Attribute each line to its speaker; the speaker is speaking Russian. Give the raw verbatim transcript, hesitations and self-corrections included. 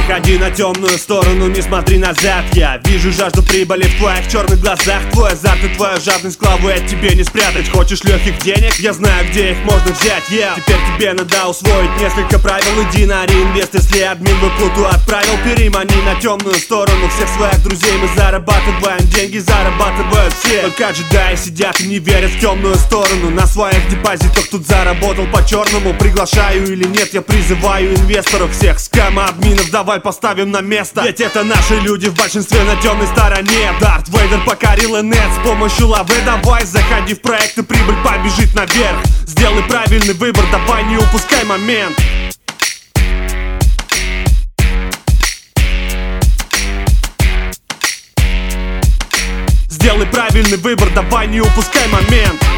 Speaker 1: Заходи на темную сторону, не смотри назад. Я вижу жажду прибыли в твоих черных глазах. Твой азарт и твоя жадность главы от тебе не спрятать. Хочешь легких денег? Я знаю, где их можно взять. yeah. Теперь тебе надо усвоить несколько правил. Иди на реинвест, если админ выплату отправил. Перемани на темную сторону всех своих друзей. Мы зарабатываем деньги, зарабатывают все. Только джедаи сидят и не верят в темную сторону. На своих депозитах тут заработал по-черному. Приглашаю или нет, я призываю инвесторов всех скам-админов, давай поставим на место. Ведь это наши люди в большинстве на темной стороне. Дарт Вейдер покорил инет с помощью лавы. Давай заходи в проект и прибыль побежит наверх. Сделай правильный выбор, давай не упускай момент. Сделай правильный выбор, давай не упускай момент.